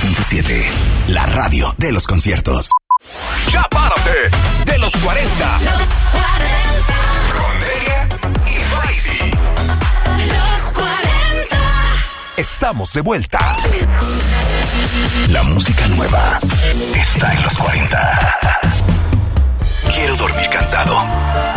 99.7, la radio de los conciertos. ¡Ya párate! De los 40. Los 40. Con Delia y Faisy. Los 40. Estamos de vuelta. La música nueva está en los 40. Quiero dormir cansado.